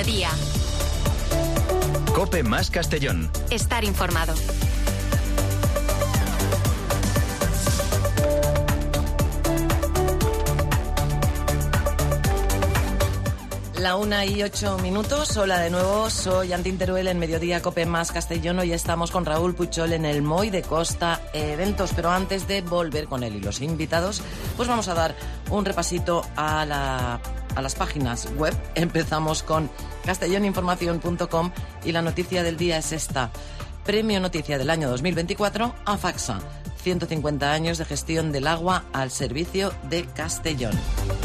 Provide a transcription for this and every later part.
Mediodía. COPE más Castellón. Estar informado. La 1:08. Hola de nuevo, soy Antín Teruel en Mediodía COPE más Castellón. Hoy estamos con Raúl Puchol en el MOI de Costa Eventos, pero antes de volver con él y los invitados, pues vamos a dar un repasito a las páginas web. Empezamos con castelloninformación.com y la noticia del día es esta. Premio Noticia del año 2024 a Facsa. 150 años de gestión del agua al servicio de Castellón.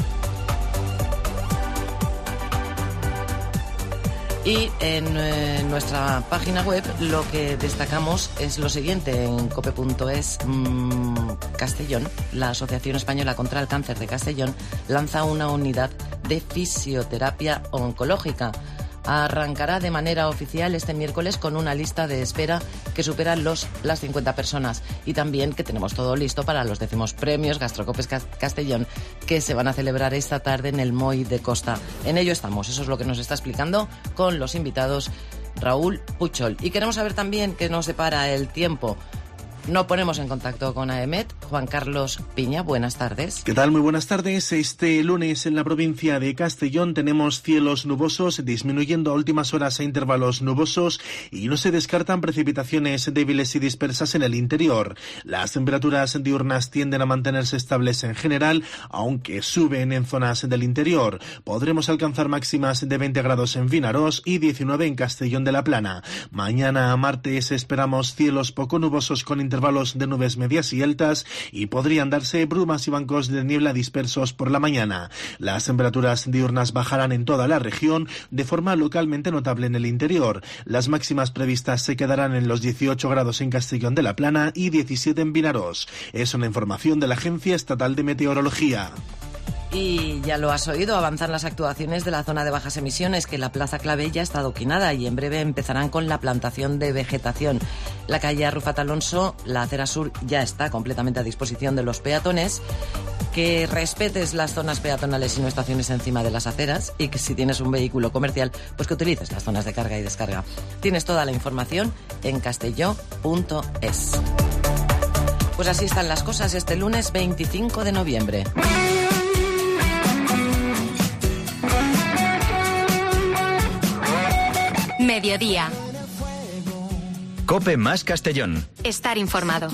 Y en nuestra página web lo que destacamos es lo siguiente. En cope.es Castellón, la Asociación Española contra el Cáncer de Castellón lanza una unidad de fisioterapia oncológica. Arrancará de manera oficial este miércoles con una lista de espera que supera las 50 personas. Y también que tenemos todo listo para los 10º premios Gastrocopes Castellón que se van a celebrar esta tarde en el MOI de Costa. En ello estamos, eso es lo que nos está explicando con los invitados Raúl Puchol. Y queremos saber también qué nos depara el tiempo. Nos ponemos en contacto con AEMET. Juan Carlos Piña, buenas tardes. ¿Qué tal? Muy buenas tardes. Este lunes en la provincia de Castellón tenemos cielos nubosos, disminuyendo a últimas horas a intervalos nubosos y no se descartan precipitaciones débiles y dispersas en el interior. Las temperaturas diurnas tienden a mantenerse estables en general, aunque suben en zonas del interior. Podremos alcanzar máximas de 20 grados en Vinarós y 19 en Castellón de la Plana. Mañana martes esperamos cielos poco nubosos con intervalos de nubes medias y altas y podrían darse brumas y bancos de niebla dispersos por la mañana. Las temperaturas diurnas bajarán en toda la región de forma localmente notable en el interior. Las máximas previstas se quedarán en los 18 grados en Castellón de la Plana y 17 en Vinarós. Es una información de la Agencia Estatal de Meteorología. Y ya lo has oído, avanzan las actuaciones de la zona de bajas emisiones, que la Plaza Clave ya está adoquinada y en breve empezarán con la plantación de vegetación. La calle Arrufat Alonso, la acera sur, ya está completamente a disposición de los peatones. Que respetes las zonas peatonales y no estaciones encima de las aceras, y que si tienes un vehículo comercial, pues que utilices las zonas de carga y descarga. Tienes toda la información en castelló.es. Pues así están las cosas este lunes 25 de noviembre. Mediodía. COPE más Castellón. Estar informado.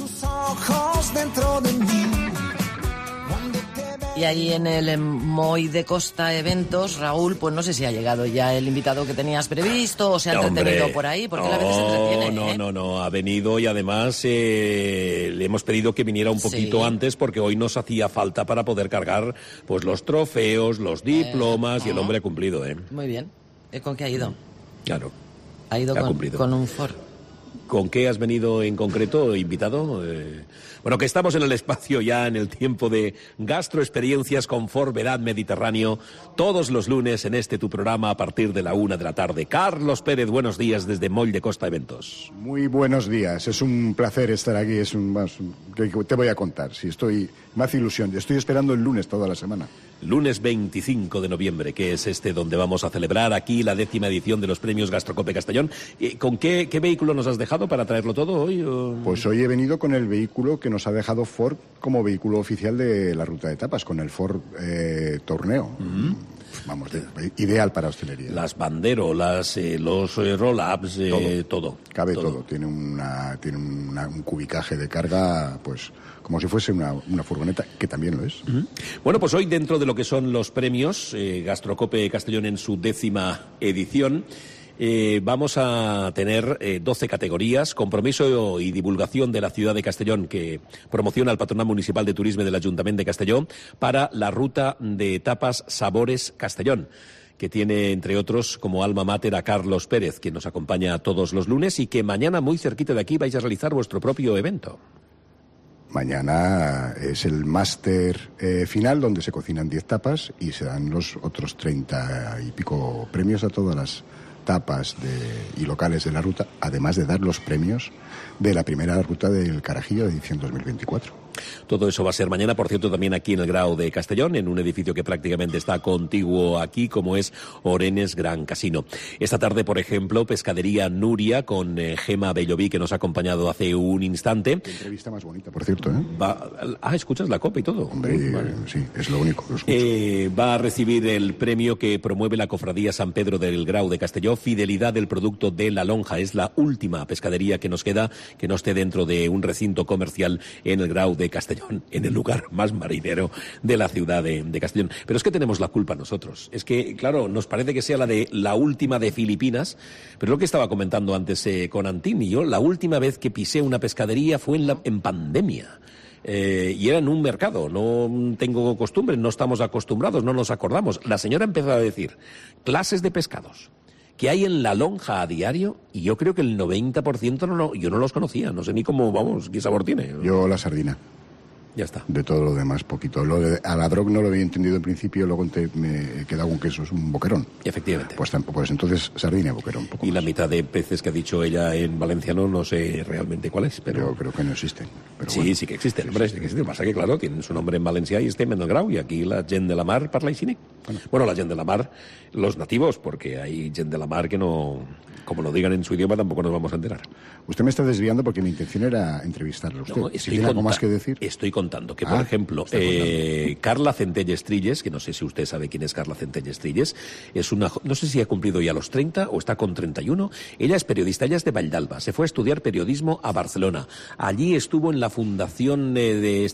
Y ahí en el MOI de Costa Eventos, Raúl, pues no sé si ha llegado ya el invitado que tenías previsto o se ha entretenido por ahí, porque a veces se entretiene. No, ha venido y además le hemos pedido que viniera un poquito antes porque hoy nos hacía falta para poder cargar pues los trofeos, los diplomas y el hombre ha cumplido. Muy bien. ¿Con qué ha ido? Claro. Ha ido con un Ford. ¿Con qué has venido en concreto, invitado? Bueno, que estamos en el espacio ya, en el tiempo de gastroexperiencias con Ford Vedad Mediterráneo, todos los lunes en este tu programa a partir de la 1 de la tarde. Carlos Pérez, buenos días desde MOI de Costa Eventos. Muy buenos días, es un placer estar aquí, ¿qué te voy a contar? Si me hace ilusión, estoy esperando el lunes toda la semana. Lunes 25 de noviembre, que es donde vamos a celebrar aquí la 10ª edición de los premios Gastrocope Castellón. ¿Con qué vehículo nos has dejado para traerlo todo hoy? Pues hoy he venido con el vehículo que nos ha dejado Ford como vehículo oficial de la ruta de etapas, con el Ford Torneo. Vamos, ideal para hostelería. Las banderolas, los roll-ups, todo. Cabe todo. Tiene un cubicaje de carga, pues como si fuese una furgoneta, que también lo es. Bueno, pues hoy dentro de lo que son los premios Gastrocope Castellón en su 10ª edición, vamos a tener 12 categorías, compromiso y divulgación de la ciudad de Castellón, que promociona el Patronat Municipal de Turisme del Ayuntamiento de Castellón para la ruta de etapas Sabores Castellón, que tiene, entre otros, como alma mater a Carlos Pérez, quien nos acompaña todos los lunes y que mañana, muy cerquita de aquí, vais a realizar vuestro propio evento. Mañana es el máster final, donde se cocinan 10 tapas y se dan los otros 30 y pico premios a todas las tapas y locales de la ruta, además de dar los premios de la primera ruta del Carajillo de edición 2024. Todo eso va a ser mañana, por cierto, también aquí en el Grau de Castellón, en un edificio que prácticamente está contiguo aquí, como es Orenes Gran Casino. Esta tarde, por ejemplo, Pescadería Nuria con Gema Belloví, que nos ha acompañado hace un instante. Qué entrevista más bonita, por cierto, ¿eh? ¿Escuchas la copa y todo? Hombre, vale. Sí, es lo único que escucho. Va a recibir el premio que promueve la Cofradía San Pedro del Grau de Castelló, Fidelidad del Producto de la Lonja. Es la última pescadería que nos queda que no esté dentro de un recinto comercial en el Grau de Castellón, en el lugar más marinero de la ciudad de Castellón. Pero es que tenemos la culpa nosotros. Es que, claro, nos parece que sea la última de Filipinas, pero lo que estaba comentando antes con Antín y yo, la última vez que pisé una pescadería fue en pandemia. Y era en un mercado, no tengo costumbre, no estamos acostumbrados, no nos acordamos. La señora empezó a decir, clases de pescados que hay en la lonja a diario, y yo creo que el 90% yo no los conocía, no sé ni cómo, qué sabor tiene. Yo la sardina. Ya está. De todo lo demás, poquito. A la droga no lo había entendido en principio, luego me he quedado con que eso es un boquerón. Efectivamente. Pues tampoco es. Entonces, sardina y boquerón. Y la mitad de peces que ha dicho ella en valenciano no sé realmente cuál es, pero... Yo creo que no existen. Pero sí, bueno. sí que existen, hombre, sí que existen. Pasa que, claro, tienen su nombre en valencià y estem en el Grau, y aquí la gent de la mar parla així. Bueno, la gent de la mar, los nativos, porque hay gent de la mar que no... Como lo digan en su idioma, tampoco nos vamos a enterar. Usted me está desviando porque mi intención era entrevistarle a usted. No, si tiene algo más que decir. Estoy contando que, por ejemplo, Carla Centelles Trilles, que no sé si usted sabe quién es Carla Centelles Trilles, es una... No sé si ha cumplido ya los 30 o está con 31. Ella es periodista, ella es de Valldalba. Se fue a estudiar periodismo a Barcelona. Allí estuvo en la fundación de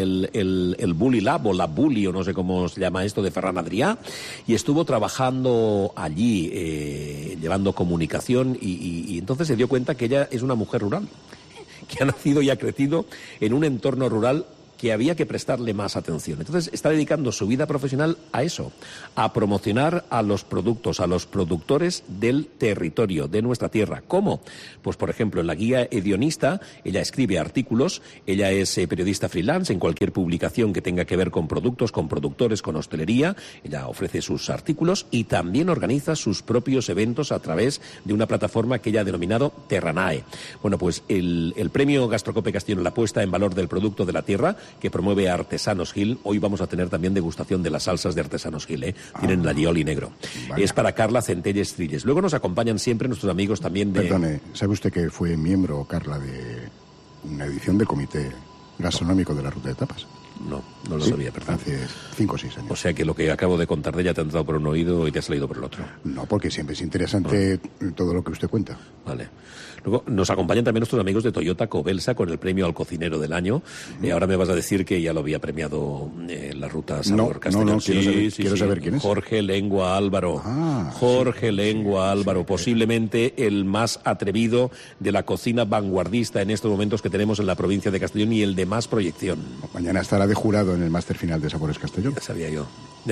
el Bully Lab, o la Bully, o no sé cómo se llama esto, de Ferran Adrià, y estuvo trabajando allí, llevando comunicación, y entonces se dio cuenta que ella es una mujer rural, que ha nacido y ha crecido en un entorno rural que había que prestarle más atención. Entonces está dedicando su vida profesional a eso, a promocionar a los productos, a los productores del territorio, de nuestra tierra. ¿Cómo? Pues, por ejemplo, en la guía hedionista, ella escribe artículos, ella es periodista freelance en cualquier publicación que tenga que ver con productos, con productores, con hostelería. Ella ofrece sus artículos y también organiza sus propios eventos a través de una plataforma que ella ha denominado Terranae. Bueno, pues el premio Gastrocope Castellón, la puesta en valor del producto de la tierra, que promueve Artesanos Gil. Hoy vamos a tener también degustación de las salsas de Artesanos Gil, Tienen la lioli negro. Vaya. Es para Carla Centelles Trilles. Luego nos acompañan siempre nuestros amigos también de... Perdone, ¿sabe usted que fue miembro, Carla, de una edición del Comité Gastronómico de la Ruta de Tapas? No lo sabía, perdón. Hace 5 o 6 años. O sea que lo que acabo de contar de ella te ha entrado por un oído y te ha salido por el otro. No, porque siempre es interesante todo lo que usted cuenta. Vale. Luego nos acompañan también nuestros amigos de Toyota Cobelsa con el premio al cocinero del año. Ahora me vas a decir que ya lo había premiado la Ruta Sabor Castellón. No, quiero saber quién es. Jorge Lengua Álvaro. Jorge Lengua Álvaro, posiblemente el más atrevido de la cocina vanguardista en estos momentos que tenemos en la provincia de Castellón y el de más proyección. Mañana estará de jurado en el máster final de Sabores Castellón. Ya sabía yo.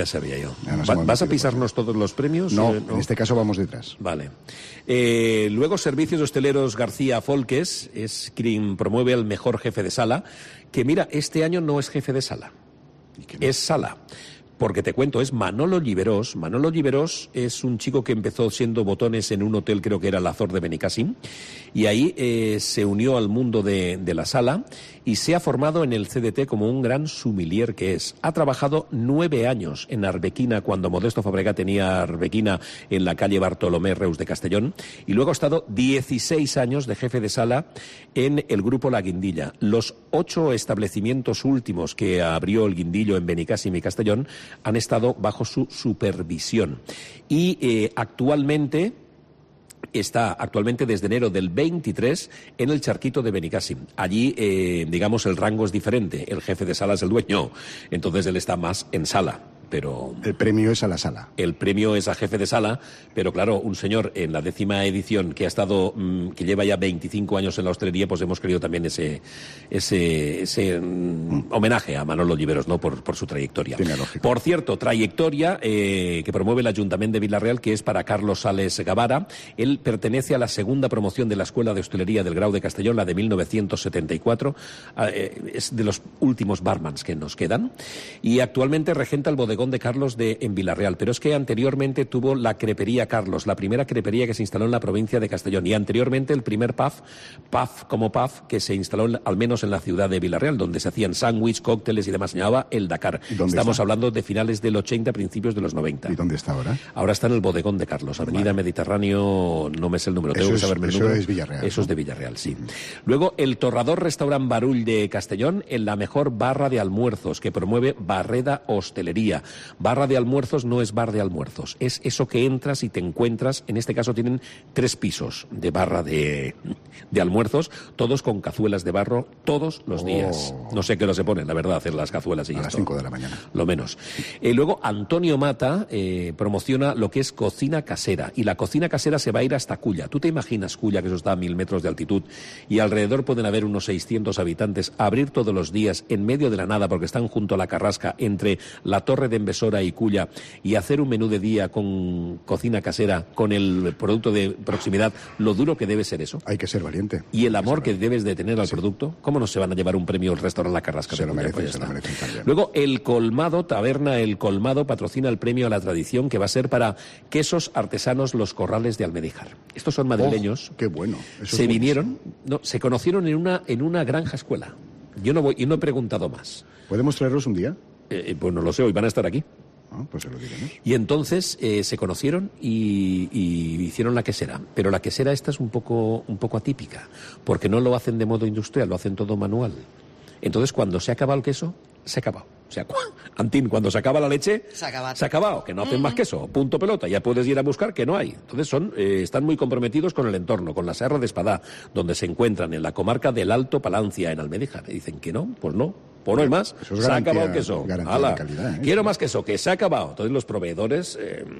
¿Vas a pisarnos todos los premios? No, en este caso vamos detrás. Vale. Luego, Servicios Hosteleros García Folques es quien promueve al mejor jefe de sala, que mira, este año no es jefe de sala, es sala. Porque te cuento, es Manolo Lliberós. Manolo Lliberós es un chico que empezó siendo botones en un hotel, creo que era el Azor de Benicàssim, y ahí se unió al mundo de la sala y se ha formado en el CDT como un gran sommelier que es. Ha trabajado 9 años en Arbequina, cuando Modesto Fabregat tenía Arbequina en la calle Bartolomé Reus de Castellón, y luego ha estado 16 años de jefe de sala en el Grupo La Guindilla. Los 8 establecimientos últimos que abrió el Guindillo en Benicàssim y Castellón han estado bajo su supervisión. Y actualmente desde enero del 23 en el Charquito de Benicàssim. Allí, digamos, el rango es diferente. El jefe de sala es el dueño. Entonces él está más en sala. Pero el premio es a la sala. El premio es a jefe de sala, pero claro, un señor en la 10ª edición que ha estado, que lleva ya 25 años en la hostelería, pues hemos querido también ese homenaje a Manolo Lliberós, ¿no? Por su trayectoria. Tiene lógica. Por cierto, trayectoria que promueve el Ayuntamiento de Vila-real, que es para Carlos Sales Gavara. Él pertenece a la segunda promoción de la Escuela de Hostelería del Grau de Castellón, la de 1974. Es de los últimos barmans que nos quedan. Y actualmente regenta el bodegón bodegón de Carlos en Villarreal, pero es que anteriormente tuvo la crepería Carlos, la primera crepería que se instaló en la provincia de Castellón, y anteriormente el primer pub que se instaló al menos en la ciudad de Villarreal, donde se hacían sándwiches, cócteles y demás, se llamaba El Dakar. Estamos hablando de finales del 80, principios de los 90. ¿Y dónde está ahora? Ahora está en el bodegón de Carlos, Avenida Mediterráneo, no me sé el número, tengo que saberme el número. Eso es Villarreal. Eso es de Villarreal, sí. Luego, el Torrador Restaurant Barull de Castellón, en la mejor barra de almuerzos, que promueve Barreda Hostelería. Barra de almuerzos no es bar de almuerzos, es eso que entras y te encuentras, en este caso tienen 3 pisos de barra de almuerzos, todos con cazuelas de barro todos los días. No sé qué hora se ponen, la verdad, hacer las cazuelas y a las 5 de la mañana. Lo menos. Luego, Antonio Mata promociona lo que es cocina casera, y la cocina casera se va a ir hasta Culla. ¿Tú te imaginas Culla, que eso está a 1000 metros de altitud, y alrededor pueden haber unos 600 habitantes, abrir todos los días en medio de la nada, porque están junto a la carrasca, entre la Torre de Envesora y Culla, y hacer un menú de día con cocina casera, con el producto de proximidad? Lo duro que debe ser eso. Hay que ser valiente. Y el amor que debes de tener al producto. ¿Cómo no se van a llevar un premio el restaurante La Carrasca? Se lo merecen también. Luego, El Colmado, Taberna El Colmado, patrocina el premio a la tradición, que va a ser para quesos artesanos Los Corrales de Almedíjar. Estos son madrileños. Qué bueno. Se vinieron, se conocieron en una granja escuela. Yo no voy y no he preguntado más. ¿Podemos traerlos un día? Pues no lo sé, hoy van a estar aquí. Pues se lo diremos. Y entonces se conocieron y hicieron la quesera. Pero la quesera esta es un poco atípica, porque no lo hacen de modo industrial, lo hacen todo manual. Entonces, cuando se acaba el queso, se acaba. O sea, Antín, cuando se acaba la leche, se ha acabado, que no hacen más queso, punto pelota, ya puedes ir a buscar que no hay. Entonces están muy comprometidos con el entorno, con la Serra de Espadá, donde se encuentran en la comarca del Alto Palancia, en Almedíjar. Y dicen que no, pues no. Pues no hay más, se ha acabado el queso. Ala, calidad, quiero más queso, que se ha acabado. Entonces los proveedores,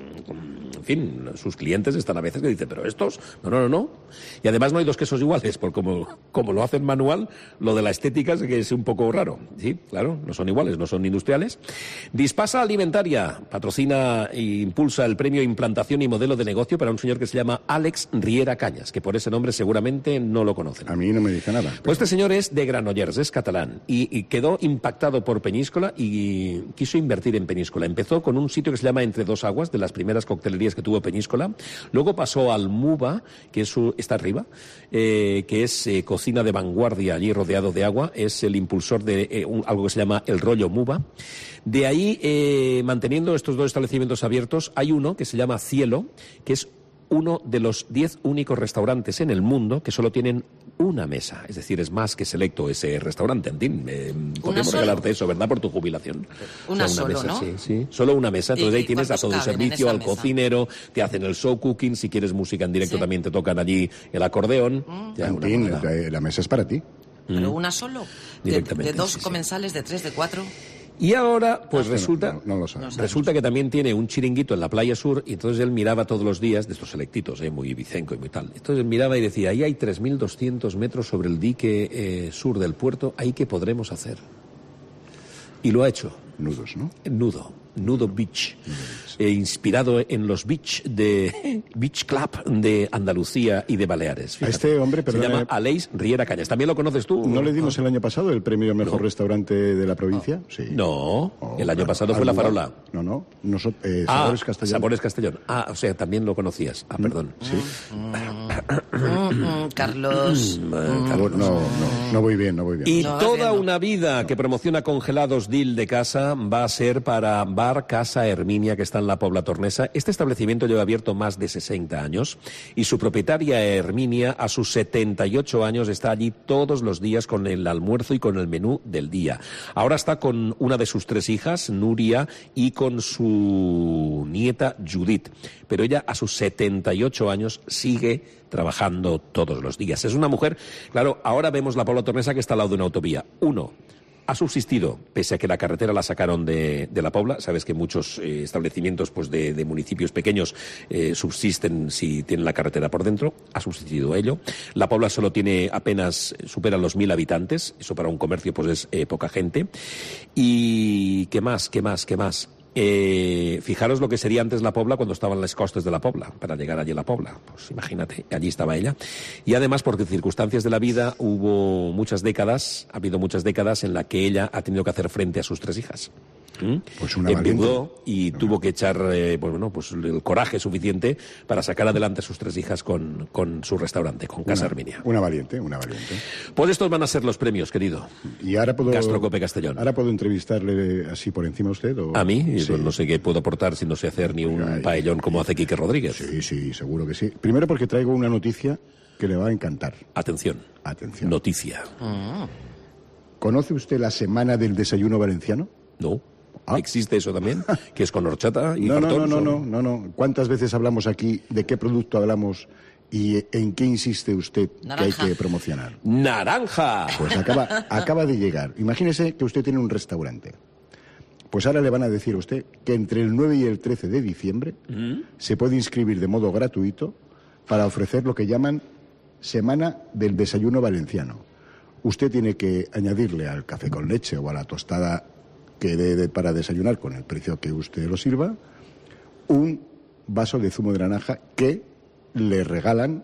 en fin, sus clientes están a veces que dicen, pero estos, no. Y además no hay 2 quesos iguales, porque como lo hacen manual, lo de la estética es que es un poco raro. Sí, claro, no son iguales, no son industriales. Dispasa Alimentaria patrocina e impulsa el premio Implantación y Modelo de Negocio para un señor que se llama Àlex Riera Cañas, que por ese nombre seguramente no lo conocen. A mí no me dice nada. Pues este señor es de Granollers, es catalán, y quedó impactado por Peñíscola y quiso invertir en Peñíscola. Empezó con un sitio que se llama Entre Dos Aguas, de las primeras coctelerías que tuvo Peñíscola. Luego pasó al Muba, que está arriba, que es cocina de vanguardia, allí rodeado de agua. Es el impulsor de algo que se llama el rollo Muba. De ahí, manteniendo estos 2 establecimientos abiertos, hay uno que se llama Cielo, que es uno de los 10 únicos restaurantes en el mundo que solo tienen una mesa. Es decir, es más que selecto ese restaurante. Antín, podemos regalarte eso, ¿verdad? Por tu jubilación. Una solo, mesa, ¿no? Sí. Solo una mesa. Entonces ahí tienes a todo el servicio, al mesa? Cocinero, te hacen el show cooking. Si quieres música en directo también te tocan allí el acordeón. Antín, la mesa es para ti. ¿Pero una solo? Directamente, ¿De 2 sí. comensales, de 3, de 4? Y ahora, pues resulta lo resulta que también tiene un chiringuito en la playa sur, y entonces él miraba todos los días, de estos selectitos, muy bicenco y muy tal. Entonces él miraba y decía, ahí hay 3.200 metros sobre el dique sur del puerto, ¿ahí qué podremos hacer? Y lo ha hecho. Nudos, ¿no? Nudo Beach, inspirado en los Beach Club de Andalucía y de Baleares. Fíjate. A este hombre, se llama Àlex Riera Cañas. ¿También lo conoces tú? ¿No le dimos el año pasado el premio Mejor Restaurante de la provincia? Sí. No, el año pasado fue La Farola. No. Sabores Castellón. Sabores Castellón. O sea, también lo conocías. Perdón. Sí. Carlos. No voy bien. Y toda una vida que promociona congelados Dil de casa va a ser para Bar Casa Herminia, que está en la Pobla Tornesa. Este establecimiento lleva abierto más de 60 años y su propietaria Herminia, a sus 78 años, está allí todos los días con el almuerzo y con el menú del día. Ahora está con una de sus 3 hijas, Nuria, y con su nieta Judith. Pero ella, a sus 78 años, sigue trabajando todos los días. Es una mujer, claro, ahora vemos la Pobla Tornesa, que está al lado de una autovía. Ha subsistido, pese a que la carretera la sacaron de la Pobla. Sabes que muchos establecimientos de municipios pequeños subsisten si tienen la carretera por dentro. Ha subsistido a ello. La Pobla solo tiene apenas, supera los 1.000 habitantes. Eso para un comercio pues es poca gente. Y ¿qué más? Fijaros lo que sería antes la Pobla cuando estaban las costas de la Pobla, para llegar allí a la Pobla. Pues imagínate, allí estaba ella. Y además, porque circunstancias de la vida, ha habido muchas décadas en las que ella ha tenido que hacer frente a sus 3 hijas. Pues una valiente. Endeudó y tuvo que echar pues el coraje suficiente para sacar adelante a sus 3 hijas con su restaurante, con Casa Arminia. Una valiente. Pues estos van a ser los premios, querido. Y ahora puedo... Gastrocope Castellón. ¿Ahora puedo entrevistarle así por encima a usted? ¿O? ¿A mí? Sí. No sé qué puedo aportar si no sé hacer ni un paellón como hace Quique Rodríguez. Sí, seguro que sí. Primero porque traigo una noticia que le va a encantar. Atención. Noticia. ¿Conoce usted la Semana del Desayuno Valenciano? No. ¿Existe eso también? ¿Que es con horchata y No. fartons? ¿Cuántas veces hablamos aquí, de qué producto hablamos y en qué insiste usted Naranja. que hay que promocionar? ¡Naranja! Pues acaba de llegar. Imagínese que usted tiene un restaurante. Pues ahora le van a decir a usted que entre el 9 y el 13 de diciembre se puede inscribir de modo gratuito para ofrecer lo que llaman Semana del Desayuno Valenciano. Usted tiene que añadirle al café con leche o a la tostada que dé para desayunar con el precio que usted lo sirva, un vaso de zumo de naranja que le regalan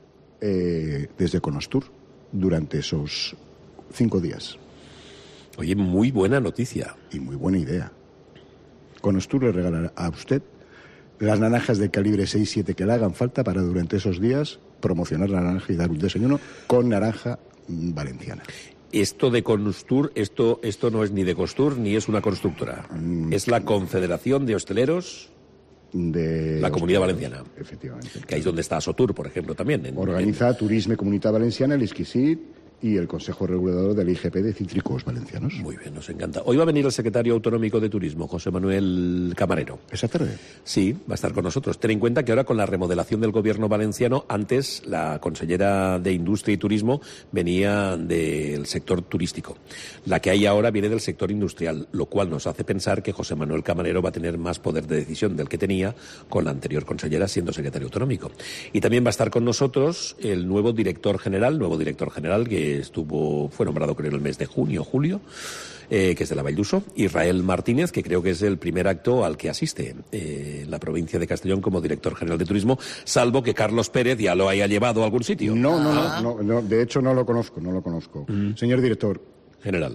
desde Conostur durante esos 5 días. Oye, muy buena noticia. Y muy buena idea. Conostur le regalará a usted las naranjas de calibre 6-7 que le hagan falta para durante esos días promocionar la naranja y dar un desayuno con naranja valenciana. Esto de Conostur, esto no es ni de Costur ni es una constructora. Es la Confederación de Hosteleros de la Comunidad Valenciana. Efectivamente. Que ahí es donde está Sotur, por ejemplo, también. Organiza Turisme Comunitat Valenciana, el Exquisit y el Consejo Regulador del IGP de Cítricos Valencianos. Muy bien, nos encanta. Hoy va a venir el secretario autonómico de Turismo, José Manuel Camarero. ¿Esa tarde? Sí, va a estar con nosotros. Ten en cuenta que ahora con la remodelación del gobierno valenciano, antes la consellera de Industria y Turismo venía del sector turístico. La que hay ahora viene del sector industrial, lo cual nos hace pensar que José Manuel Camarero va a tener más poder de decisión del que tenía con la anterior consellera siendo secretario autonómico. Y también va a estar con nosotros el nuevo director general que fue nombrado creo en el mes de julio, que es de la Vall d'Uso, Israel Martínez, que creo que es el primer acto al que asiste en la provincia de Castellón como director general de turismo, salvo que Carlos Pérez ya lo haya llevado a algún sitio. No, de hecho no lo conozco. Señor director general.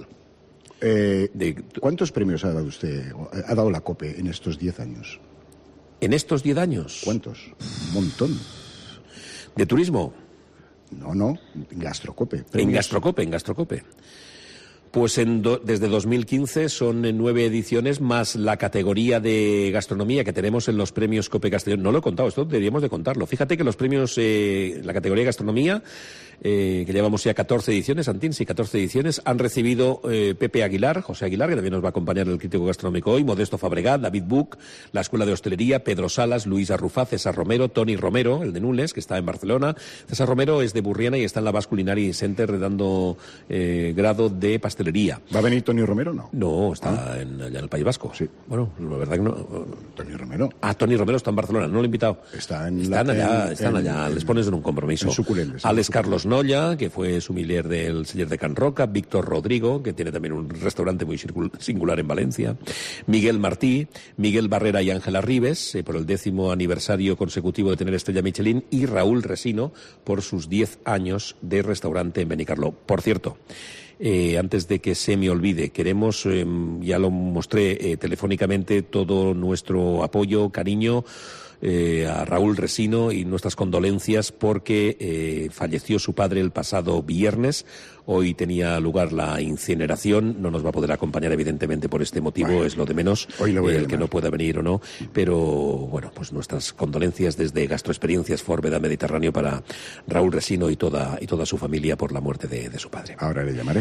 ¿Cuántos premios ha dado usted, ha dado la COPE en estos 10 años? ¿En estos 10 años? ¿Cuántos? Un montón. ¿De turismo? No, Gastrocope. En Gastrocope. Pues desde 2015 son 9 ediciones más la categoría de gastronomía que tenemos en los premios Cope Castellón. No lo he contado, esto deberíamos de contarlo. Fíjate que los premios, la categoría de gastronomía, que llevamos ya 14 ediciones, Antín, sí, 14 ediciones, han recibido Pepe Aguilar, José Aguilar, que también nos va a acompañar el crítico gastronómico hoy, Modesto Fabregat, David Buch, la Escuela de Hostelería, Pedro Salas, Luis Arrufá, César Romero, Toni Romero, el de Nules, que está en Barcelona. César Romero es de Burriana y está en la Basque Culinary Center dando grado de pastelería. ¿Va a venir Toni Romero o no? No, está allá en el País Vasco. Sí. Bueno, la verdad que no. Toni Romero. Toni Romero está en Barcelona, no lo he invitado. Están allá, les pones en un compromiso. Alex Carlos Nolla, que fue sumiller del Seller de Can Roca, Víctor Rodrigo, que tiene también un restaurante muy singular en Valencia, Miguel Martí, Miguel Barrera y Ángela Ribes, por el 10º aniversario consecutivo de tener estrella Michelin, y Raúl Resino por sus 10 años de restaurante en Benicarló. Por cierto, antes de que se me olvide, queremos, ya lo mostré telefónicamente, todo nuestro apoyo, cariño a Raúl Resino y nuestras condolencias porque falleció su padre el pasado viernes. Hoy tenía lugar la incineración. No nos va a poder acompañar, evidentemente, por este motivo. Bueno, es lo de menos, el que no pueda venir o no. Pero, bueno, pues nuestras condolencias desde Gastroexperiencias Forbeda Mediterráneo para Raúl Resino y toda su familia por la muerte de su padre. Ahora le llamaré.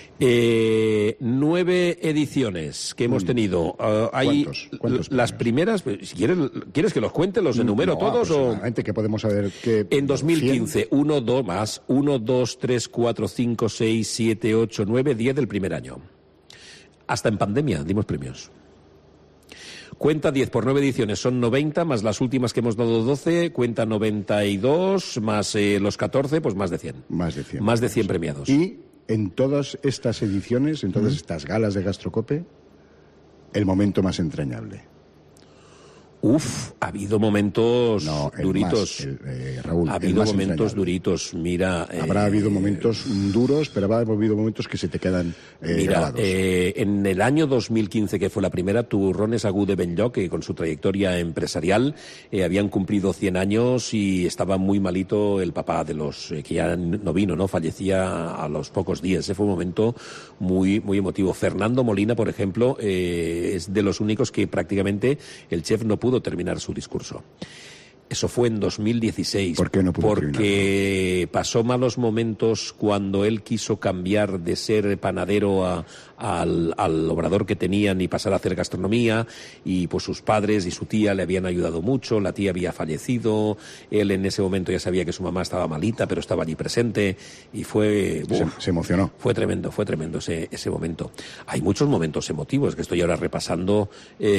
9 ediciones que hemos tenido. Hay las primeras. Si ¿quieres que los cuente, los enumero todos? O que podemos saber que en 2015, 1, 2, 3, 4, 5, 6, 7, 8, 9, 10 del primer año. Hasta en pandemia dimos premios. Cuenta 10 por 9 ediciones, son 90, más las últimas que hemos dado 12, cuenta 92, más los 14, pues más de 100. Más de 100 premiados. Y en todas estas ediciones, en todas estas galas de Gastrocope, el momento más entrañable. Ha habido momentos duritos. Raúl, ha habido momentos duritos. Mira, habrá habido momentos duros, pero habrá habido momentos que se te quedan grabados. En el año 2015, que fue la primera, Turrones Agú de Benlloc, que con su trayectoria empresarial habían cumplido 100 años y estaba muy malito el papá de los que ya no vino, ¿no? Fallecía a los pocos días. Ese fue un momento muy, muy emotivo. Fernando Molina, por ejemplo, es de los únicos que prácticamente el chef no pudo terminar su discurso. Eso fue en 2016. ¿Por qué no pudo Porque pasó malos momentos cuando él quiso cambiar de ser panadero al obrador que tenían y pasar a hacer gastronomía, y pues sus padres y su tía le habían ayudado mucho, la tía había fallecido, él en ese momento ya sabía que su mamá estaba malita, pero estaba allí presente, y fue... Se emocionó. Fue tremendo ese momento. Hay muchos momentos emotivos que estoy ahora repasando.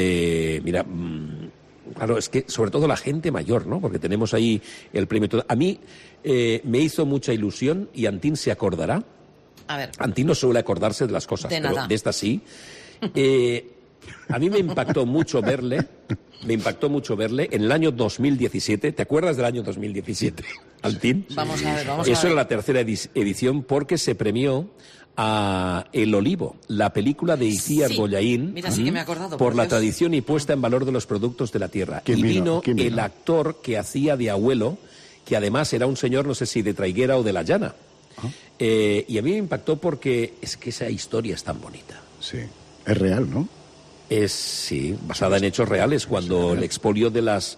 Claro, es que sobre todo la gente mayor, ¿no? Porque tenemos ahí el premio. A mí me hizo mucha ilusión, y Antín se acordará. A ver. Antín no suele acordarse de las cosas, pero de esta sí. A mí me impactó mucho verle en el año 2017. ¿Te acuerdas del año 2017, Antín? Vamos a ver. Eso era la tercera edición, porque se premió a El Olivo, la película de Icíar Bollaín, Mira, sí que me he acordado, por la tradición y puesta en valor de los productos de la tierra. Y vino el actor que hacía de abuelo, que además era un señor, no sé si de Traiguera o de La Llana. Y a mí me impactó porque es que esa historia es tan bonita. Sí, es real, ¿no? Sí, basada en hechos reales, cuando el expolio de los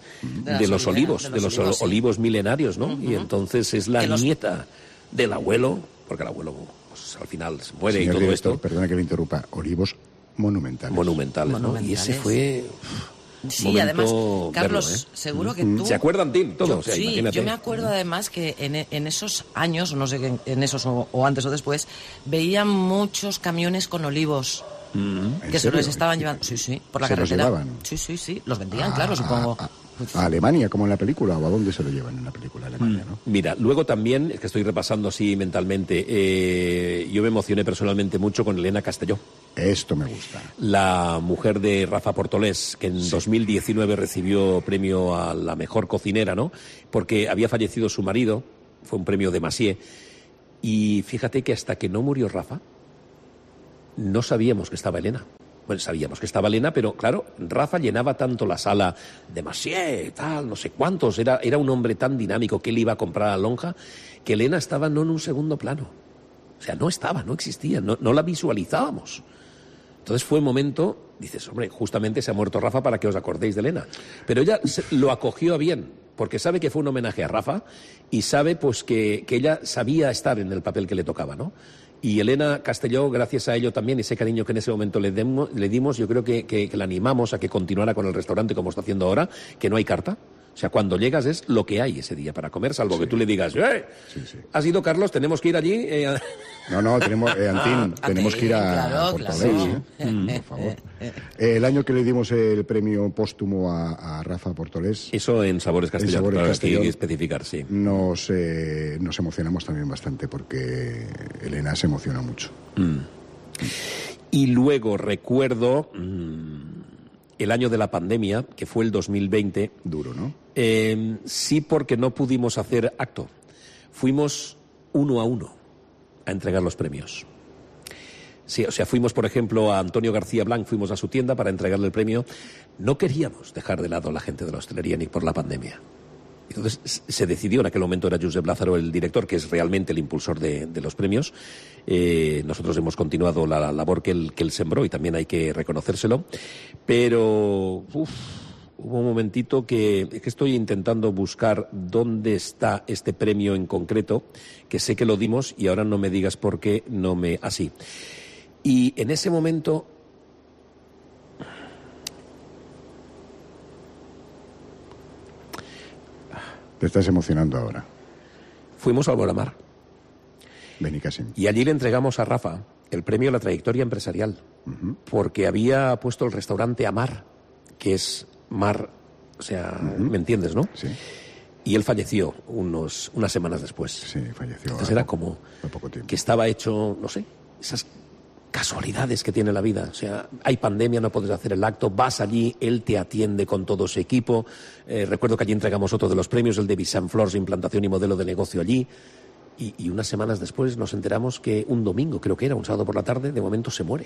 olivos milenarios, ¿no? Y entonces es la nieta del abuelo, porque el abuelo pues, al final se muere. Señor y todo director, esto. Perdona que le interrumpa, olivos monumentales. Monumentales. Y ese fue... Sí, además, Carlos, verlo, seguro que tú... ¿Se acuerdan, Tim? Todos, sí, imagínate. Yo me acuerdo además que en esos años, no sé en esos o antes o después, veía muchos camiones con olivos que se los estaban llevando. Sí, por la carretera. Los llevaban. Sí, los vendían, claro, supongo. ¿A Alemania, como en la película, o a dónde se lo llevan en la película Alemania, no? Mira, luego también, es que estoy repasando así mentalmente, yo me emocioné personalmente mucho con Elena Castelló. Esto me gusta. La mujer de Rafa Portolés, que en 2019 recibió premio a la mejor cocinera, ¿no? Porque había fallecido su marido, fue un premio de Massier, y fíjate que hasta que no murió Rafa, no sabíamos que estaba Elena. Bueno, sabíamos que estaba Elena, pero claro, Rafa llenaba tanto la sala de Massier, tal, no sé cuántos, era un hombre tan dinámico que él iba a comprar a la lonja, que Elena estaba no en un segundo plano. O sea, no existía, no la visualizábamos. Entonces fue un momento, dices, hombre, justamente se ha muerto Rafa para que os acordéis de Elena. Pero ella lo acogió a bien, porque sabe que fue un homenaje a Rafa y sabe pues que ella sabía estar en el papel que le tocaba, ¿no? Y Elena Castelló, gracias a ello también, ese cariño que en ese momento le dimos, yo creo que la animamos a que continuara con el restaurante como está haciendo ahora, que no hay carta. O sea, cuando llegas es lo que hay ese día para comer, salvo que tú le digas, ¿has ido, Carlos? ¿Tenemos que ir allí? No, tenemos, Antín, tenemos que ir a Portolés, por favor. El año que le dimos el premio póstumo a Rafa Portolés... Eso en Sabores Castellón, claro, que hay que especificar, sí. Nos emocionamos también bastante, porque Elena se emociona mucho. Y luego recuerdo... el año de la pandemia, que fue el 2020. Duro, ¿no? Sí, porque no pudimos hacer acto. Fuimos 1 a 1 a entregar los premios. Sí, o sea, fuimos, por ejemplo, a Antonio García Blanc, fuimos a su tienda para entregarle el premio. No queríamos dejar de lado a la gente de la hostelería ni por la pandemia. Entonces se decidió, en aquel momento era Josep Lázaro el director, que es realmente el impulsor de los premios. Nosotros hemos continuado la labor que él sembró y también hay que reconocérselo. Pero hubo un momentito que estoy intentando buscar dónde está este premio en concreto, que sé que lo dimos y ahora no me digas por qué no me... Así. Y en ese momento... Te estás emocionando ahora. Fuimos a Alboramar. Benicàssim. Y allí le entregamos a Rafa el premio a la trayectoria empresarial, porque había puesto el restaurante Amar, que es mar, o sea, ¿me entiendes, no? Sí. Y él falleció unas semanas después. Sí, falleció. Entonces era como poco tiempo. que estaba hecho, no sé, casualidades que tiene la vida. O sea, hay pandemia, no puedes hacer el acto, vas allí, él te atiende con todo su equipo. Recuerdo que allí entregamos otro de los premios, el de Visan Flors, implantación y modelo de negocio allí. Y unas semanas después nos enteramos que un domingo, creo que era, un sábado por la tarde, de momento se muere.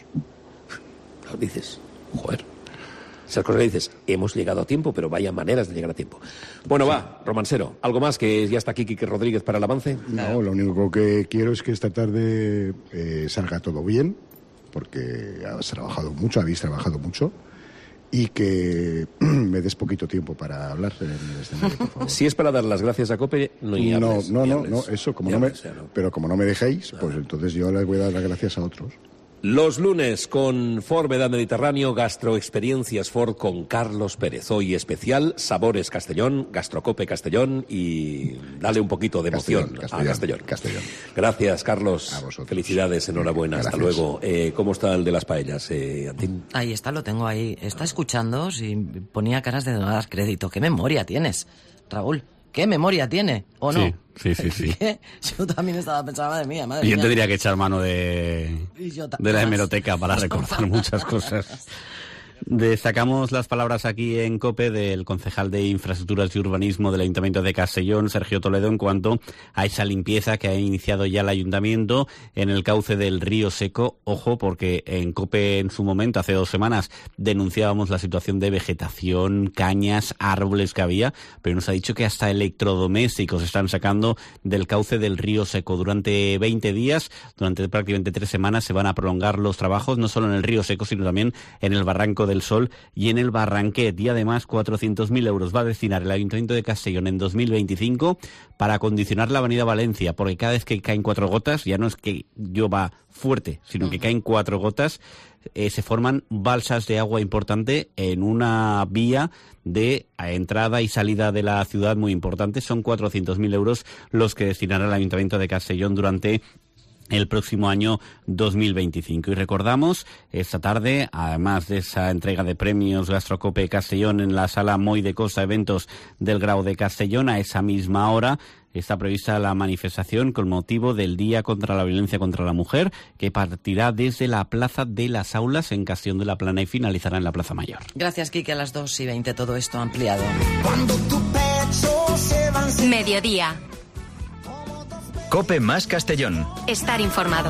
Dices, joder. Esas cosas que dices, hemos llegado a tiempo, pero vaya maneras de llegar a tiempo. Bueno, va, romancero, ¿algo más? Que ya está aquí Quique Rodríguez para el avance. No, lo único que quiero es que esta tarde salga todo bien, porque habéis trabajado mucho, y que me des poquito tiempo para hablar en el escenario, por favor. Si es para dar las gracias a COPE, no hables. No, eso, pero como no me dejéis, pues entonces yo les voy a dar las gracias a otros. Los lunes con Ford Vedal Mediterráneo, Gastroexperiencias Ford con Carlos Pérez. Hoy especial, Sabores Castellón, Gastrocope Castellón y dale un poquito de emoción a Castellón. Gracias, Carlos. A vosotros. Felicidades, enhorabuena. Gracias. Hasta luego. ¿Cómo está el de las paellas, Antín? Ahí está, lo tengo ahí. Está escuchando, si ponía caras de no dar crédito. ¿Qué memoria tienes, Raúl? ¿Qué memoria tiene? ¿O no? Sí. ¿Qué? Yo también estaba pensando, madre mía. Y yo tendría que echar mano de la hemeroteca para recordar muchas cosas. Destacamos las palabras aquí en COPE del concejal de Infraestructuras y Urbanismo del Ayuntamiento de Castellón, Sergio Toledo, en cuanto a esa limpieza que ha iniciado ya el Ayuntamiento en el cauce del Río Seco. Ojo, porque en COPE en su momento, hace 2 semanas, denunciábamos la situación de vegetación, cañas, árboles que había, pero nos ha dicho que hasta electrodomésticos están sacando del cauce del Río Seco. Durante 20 días, durante prácticamente 3 semanas, se van a prolongar los trabajos, no solo en el Río Seco, sino también en el Barranco del Sol y en el Barranquet. Y además 400.000 euros va a destinar el Ayuntamiento de Castellón en 2025 para acondicionar la avenida Valencia, porque cada vez que caen 4 gotas, ya no es que llueva fuerte, sino que caen 4 gotas, se forman balsas de agua importante en una vía de entrada y salida de la ciudad muy importante. Son 400.000 euros los que destinará el Ayuntamiento de Castellón durante el próximo año 2025. Y recordamos esta tarde, además de esa entrega de premios Gastrocope Castellón en la sala Moy de Costa Eventos del Grau de Castellón, a esa misma hora está prevista la manifestación con motivo del Día contra la Violencia contra la Mujer, que partirá desde la Plaza de las Aulas en Castellón de la Plana y finalizará en la Plaza Mayor. Gracias, Quique, a las 2:20 todo esto ampliado. Mediodía. COPE más Castellón. Estar informado.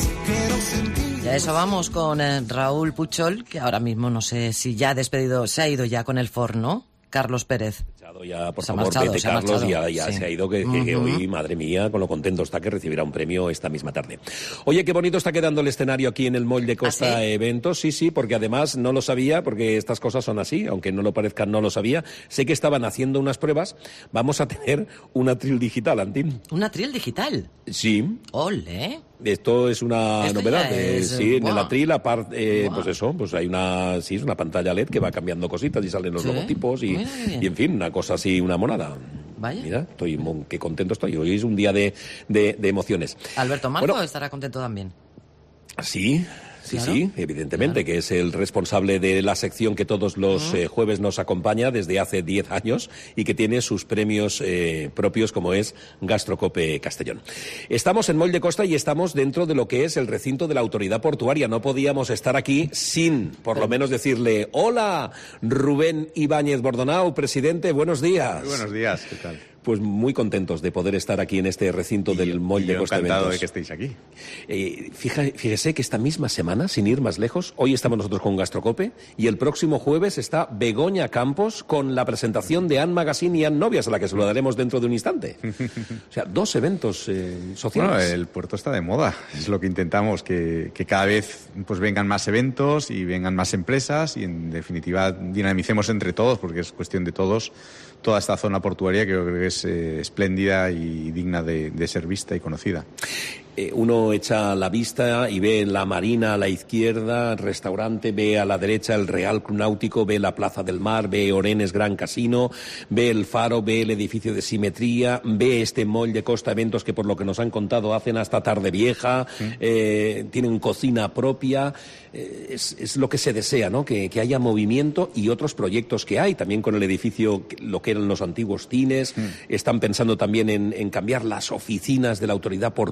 Y a eso vamos con Raúl Puchol, que ahora mismo no sé si ya ha despedido, se ha ido ya con el forno, Carlos Pérez. Ya, por Se ha favor, marchado, vete, se ha Carlos, marchado. ya Sí. se ha ido, que hoy, madre mía, con lo contento está que recibirá un premio esta misma tarde. Oye, qué bonito está quedando el escenario aquí en el Moll de Costa ¿Ah, sí? Eventos. Sí, porque además no lo sabía, porque estas cosas son así, aunque no lo parezcan, no lo sabía. Sé que estaban haciendo unas pruebas. Vamos a tener un atril digital, Antín. ¿Un atril digital? Sí. ¡Ole! Esto es una Esto novedad. ya es, Sí, en el ¡buah! atril, aparte, ¡Buah! pues eso, pues hay es una pantalla LED que va cambiando cositas y salen los Sí. logotipos y, Mira qué bien. y, en fin, una cosa así, una monada. Vaya. Mira, qué contento estoy. Hoy es un día de emociones. Alberto Marco Bueno, estará contento también. Sí, Claro. evidentemente, que es el responsable de la sección que todos los jueves nos acompaña desde hace 10 años y que tiene sus premios propios, como es Gastrocope Castellón. Estamos en Moll de Costa y estamos dentro de lo que es el recinto de la autoridad portuaria. No podíamos estar aquí sin, por lo menos, decirle hola, Rubén Ibáñez Bordonau, presidente, buenos días. Muy buenos días, ¿qué tal? Pues muy contentos de poder estar aquí en este recinto del Moll de Costa encantado Eventos. de que estéis aquí. Fíjese que esta misma semana, sin ir más lejos, hoy estamos nosotros con Gastrocope y el próximo jueves está Begoña Campos con la presentación de Ann Magazine y Ann Novias, a la que saludaremos dentro de un instante. O sea, 2 eventos sociales. Bueno, el puerto está de moda, es lo que intentamos, que cada vez pues vengan más eventos y vengan más empresas y en definitiva dinamicemos entre todos, porque es cuestión de todos, toda esta zona portuaria que yo creo que es espléndida y digna de ser vista y conocida. Uno echa la vista y ve la marina a la izquierda, el restaurante, ve a la derecha el Real Club Náutico, ve la Plaza del Mar, ve Orenes Gran Casino, ve el Faro, ve el edificio de Simetría, ve este Moll de Costa Eventos que por lo que nos han contado hacen hasta tarde vieja, tienen cocina propia, es lo que se desea, ¿no? Que haya movimiento y otros proyectos que hay, también con el edificio, lo que eran los antiguos cines, están pensando también en cambiar las oficinas de la autoridad portuaria,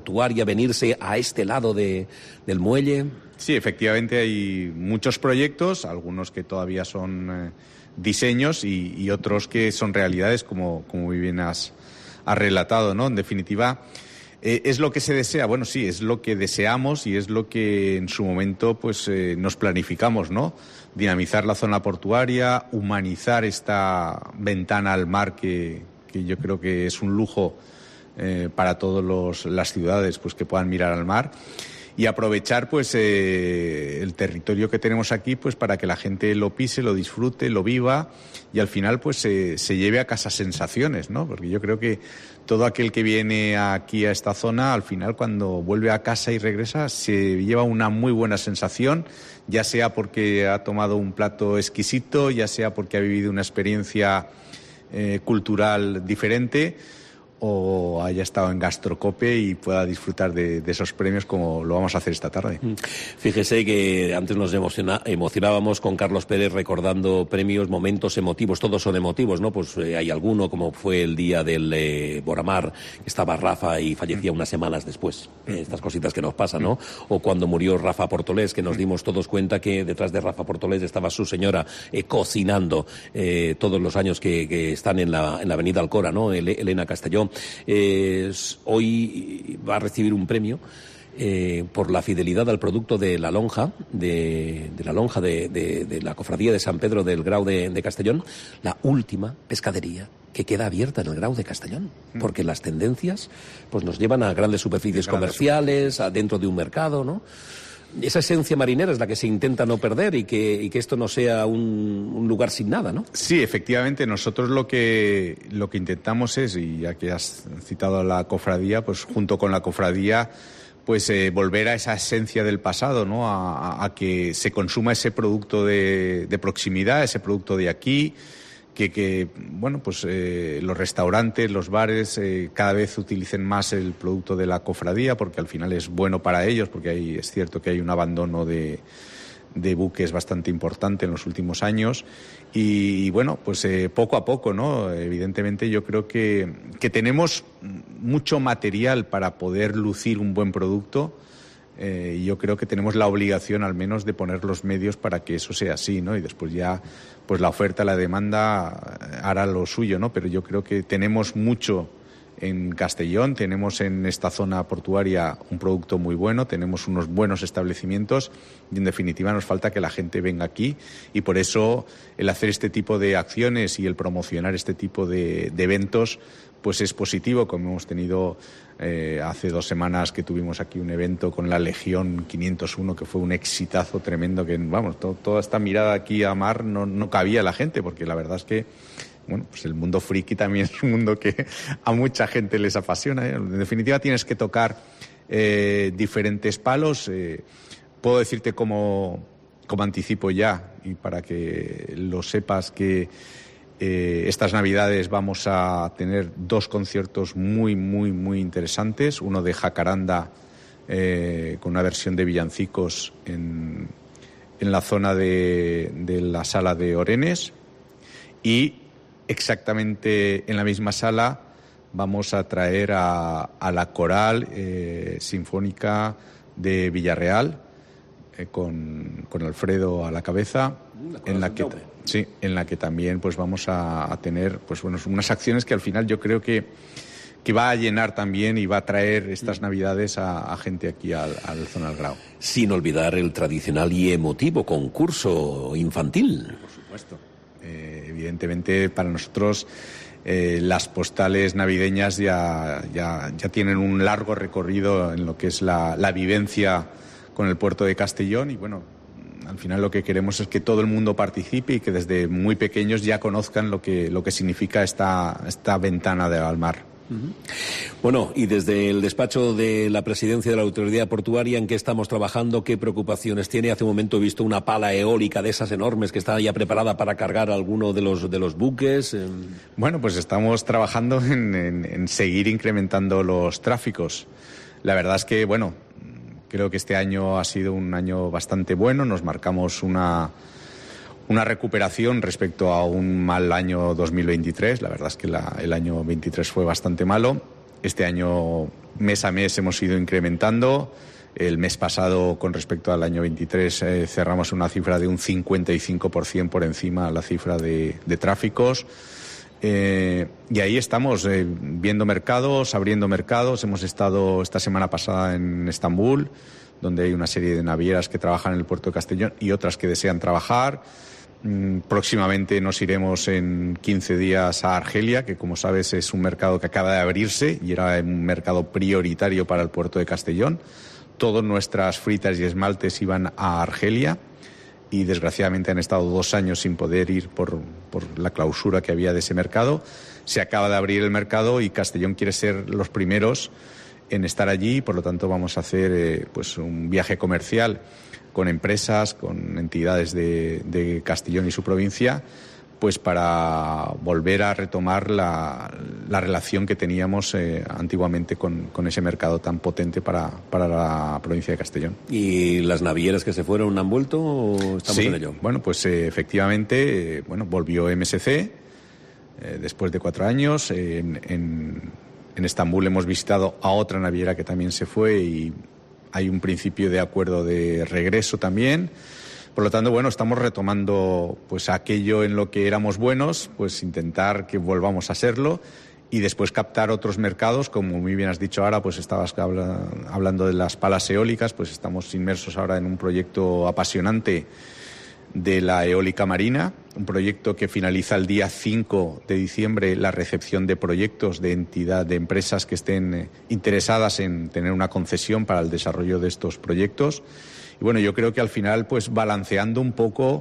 venirse a este lado del muelle? Sí, efectivamente hay muchos proyectos, algunos que todavía son diseños y otros que son realidades, como muy bien has relatado, ¿no? En definitiva, ¿es lo que se desea? Bueno, sí, es lo que deseamos y es lo que en su momento pues nos planificamos, ¿no? Dinamizar la zona portuaria, humanizar esta ventana al mar que yo creo que es un lujo para todas las ciudades pues que puedan mirar al mar. Y aprovechar pues el territorio que tenemos aquí pues para que la gente lo pise, lo disfrute, lo viva y al final pues se lleve a casa sensaciones, ¿no? Porque yo creo que todo aquel que viene aquí a esta zona, al final cuando vuelve a casa y regresa, se lleva una muy buena sensación, ya sea porque ha tomado un plato exquisito, ya sea porque ha vivido una experiencia cultural diferente, o haya estado en Gastrocope y pueda disfrutar de esos premios como lo vamos a hacer esta tarde. Fíjese que antes nos emocionábamos con Carlos Pérez recordando premios, momentos emotivos, todos son emotivos, ¿no? Pues hay alguno, como fue el día del Boramar, que estaba Rafa y fallecía unas semanas después. Estas cositas que nos pasan, ¿no? O cuando murió Rafa Portolés, que nos dimos todos cuenta que detrás de Rafa Portolés estaba su señora cocinando todos los años que están en la avenida Alcora, ¿no? Elena Castelló. Hoy va a recibir un premio por la fidelidad al producto de la lonja, de la cofradía de San Pedro del Grau de Castellón, la última pescadería que queda abierta en el Grau de Castellón, porque las tendencias pues nos llevan a grandes superficies comerciales, dentro de un mercado, ¿no? Esa esencia marinera es la que se intenta no perder y que esto no sea un lugar sin nada, ¿no? Sí, efectivamente, nosotros lo que intentamos es, y ya que has citado a la cofradía, pues junto con la cofradía, pues volver a esa esencia del pasado, ¿no? A que se consuma ese producto de proximidad, ese producto de aquí, que bueno, pues los restaurantes, los bares cada vez utilicen más el producto de la cofradía porque al final es bueno para ellos, porque es cierto que hay un abandono de buques bastante importante en los últimos años y bueno, pues poco a poco, ¿no? Evidentemente yo creo que tenemos mucho material para poder lucir un buen producto. Y yo creo que tenemos la obligación al menos de poner los medios para que eso sea así, ¿no? Y después ya pues la oferta, la demanda hará lo suyo, ¿no? Pero yo creo que tenemos mucho en Castellón, tenemos en esta zona portuaria un producto muy bueno, tenemos unos buenos establecimientos y en definitiva nos falta que la gente venga aquí y por eso el hacer este tipo de acciones y el promocionar este tipo de eventos pues es positivo, como hemos tenido hace 2 semanas que tuvimos aquí un evento con la Legión 501 que fue un exitazo tremendo, que vamos, toda esta mirada aquí a mar no cabía la gente, porque la verdad es que bueno, pues el mundo friki también es un mundo que a mucha gente les apasiona, ¿eh? En definitiva tienes que tocar diferentes palos. Puedo decirte como anticipo ya, y para que lo sepas, que estas Navidades vamos a tener 2 conciertos muy, muy, muy interesantes. Uno de Jacaranda, con una versión de villancicos en la zona de la sala de Orenes. Y exactamente en la misma sala vamos a traer a la coral sinfónica de Villarreal, con Alfredo a la cabeza, en la que también pues vamos a tener pues bueno, unas acciones que al final yo creo que va a llenar también y va a traer estas Navidades a gente aquí al Zona del Grau. Sin olvidar el tradicional y emotivo concurso infantil. Por supuesto. Evidentemente para nosotros las postales navideñas ya tienen un largo recorrido en lo que es la vivencia con el puerto de Castellón y bueno, al final lo que queremos es que todo el mundo participe y que desde muy pequeños ya conozcan lo que significa esta ventana al mar. Bueno, y desde el despacho de la presidencia de la Autoridad Portuaria, ¿en qué estamos trabajando? ¿Qué preocupaciones tiene? Hace un momento he visto una pala eólica de esas enormes que está ya preparada para cargar alguno de los buques. Bueno, pues estamos trabajando en seguir incrementando los tráficos. La verdad es que, bueno, creo que este año ha sido un año bastante bueno. Nos marcamos una recuperación respecto a un mal año 2023. La verdad es que el año 23 fue bastante malo Este año, mes a mes, hemos ido incrementando. El mes pasado, con respecto al año 23, cerramos una cifra de un 55% por encima de la cifra de tráficos. Y ahí estamos viendo mercados, abriendo mercados. Hemos estado esta semana pasada en Estambul, donde hay una serie de navieras que trabajan en el puerto de Castellón y otras que desean trabajar. Próximamente nos iremos en 15 días a Argelia, que como sabes es un mercado que acaba de abrirse y era un mercado prioritario para el puerto de Castellón. Todas nuestras fritas y esmaltes iban a Argelia y desgraciadamente han estado 2 años sin poder ir por la clausura que había de ese mercado. Se acaba de abrir el mercado y Castellón quiere ser los primeros en estar allí y por lo tanto vamos a hacer pues un viaje comercial con empresas, con entidades de Castellón y su provincia, pues para volver a retomar la relación que teníamos antiguamente con ese mercado tan potente para la provincia de Castellón. ¿Y las navieras que se fueron han vuelto o estamos en ello? Bueno, pues efectivamente, volvió MSC después de 4 años. En Estambul hemos visitado a otra naviera que también se fue y hay un principio de acuerdo de regreso también. Por lo tanto, estamos retomando pues aquello en lo que éramos buenos, pues intentar que volvamos a serlo y después captar otros mercados, como muy bien has dicho ahora, pues estabas hablando de las palas eólicas, pues estamos inmersos ahora en un proyecto apasionante de la eólica marina, un proyecto que finaliza el día 5 de diciembre la recepción de proyectos de empresas que estén interesadas en tener una concesión para el desarrollo de estos proyectos. Y yo creo que al final, pues balanceando un poco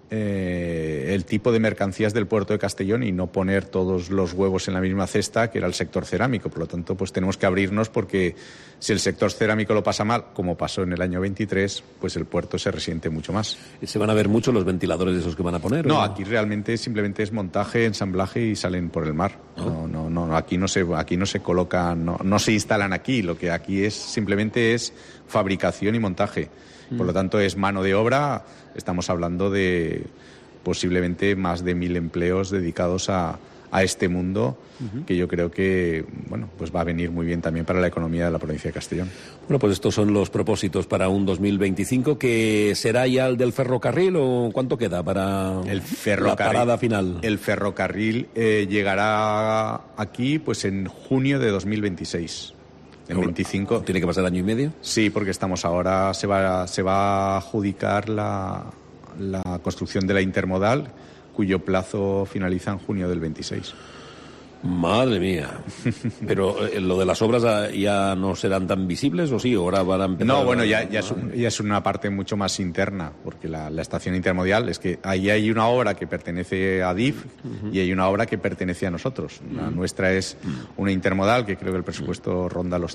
el tipo de mercancías del puerto de Castellón y no poner todos los huevos en la misma cesta, que era el sector cerámico. Por lo tanto, pues tenemos que abrirnos porque si el sector cerámico lo pasa mal, como pasó en el año 23, pues el puerto se resiente mucho más. ¿Se van a ver mucho los ventiladores esos que van a poner? No, aquí realmente simplemente es montaje, ensamblaje y salen por el mar. No, aquí no se colocan, no se instalan aquí. Lo que aquí simplemente es fabricación y montaje. Por lo tanto, es mano de obra. Estamos hablando de posiblemente más de 1.000 empleos dedicados a este mundo, que yo creo que pues va a venir muy bien también para la economía de la provincia de Castellón. Bueno, pues estos son los propósitos para un 2025, que será ya el del ferrocarril, ¿o cuánto queda para la parada final? El ferrocarril llegará aquí pues en junio de 2026. En 25. ¿Tiene que pasar año y medio? Sí, porque estamos ahora, se va a adjudicar la construcción de la intermodal, cuyo plazo finaliza en junio del 26. Madre mía. Pero lo de las obras ya no serán tan visibles, ¿o sí? ¿Ahora van a empezar? No, ya es una parte mucho más interna, porque la estación intermodal es que ahí hay una obra que pertenece a DIF y hay una obra que pertenece a nosotros. La nuestra es una intermodal que creo que el presupuesto ronda los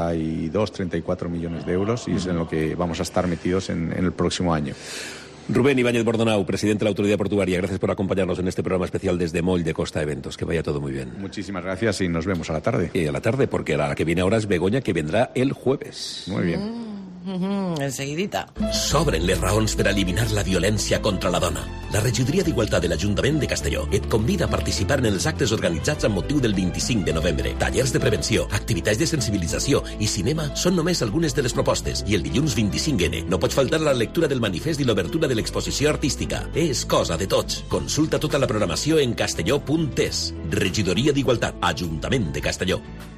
34 millones de euros y es en lo que vamos a estar metidos en el próximo año. Rubén Ibáñez Bordonau, presidente de la Autoridad Portuaria, gracias por acompañarnos en este programa especial desde Moll de Costa Eventos. Que vaya todo muy bien. Muchísimas gracias y nos vemos a la tarde. Y a la tarde, porque la que viene ahora es Begoña, que vendrá el jueves. Muy bien. Enseguidita. S'obren les raons per eliminar la violència contra la dona. La Regidoria d'Igualtat de l'Ajuntament de Castelló et convida a participar en els actes organitzats amb motiu del 25 de novembre. Tallers de prevenció, activitats de sensibilització i cinema són només algunes de les propostes. I el dilluns 25N no pot faltar la lectura del manifest i l'obertura de l'exposició artística. És cosa de tots. Consulta tota la programació en castelló.es. Regidoria d'Igualtat, Ajuntament de Castelló.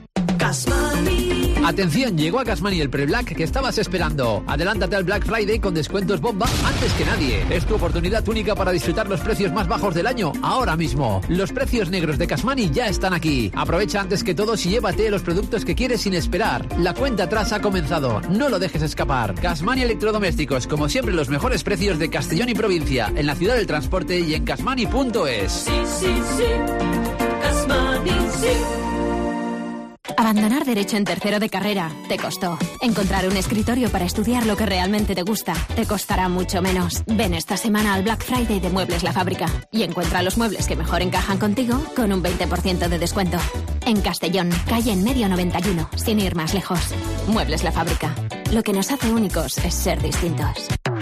Atención, llegó a Casmani el pre-Black que estabas esperando. Adelántate al Black Friday con descuentos bomba antes que nadie. Es tu oportunidad única para disfrutar los precios más bajos del año, ahora mismo. Los precios negros de Casmani ya están aquí. Aprovecha antes que todos y llévate los productos que quieres sin esperar. La cuenta atrás ha comenzado, no lo dejes escapar. Casmani Electrodomésticos, como siempre los mejores precios de Castellón y provincia, en la ciudad del transporte y en casmani.es. Sí, Casmani, sí. Abandonar Derecho en tercero de carrera te costó. Encontrar un escritorio para estudiar lo que realmente te gusta te costará mucho menos. Ven esta semana al Black Friday de Muebles La Fábrica y encuentra los muebles que mejor encajan contigo con un 20% de descuento. En Castellón, calle en Medio 91, sin ir más lejos. Muebles La Fábrica. Lo que nos hace únicos es ser distintos.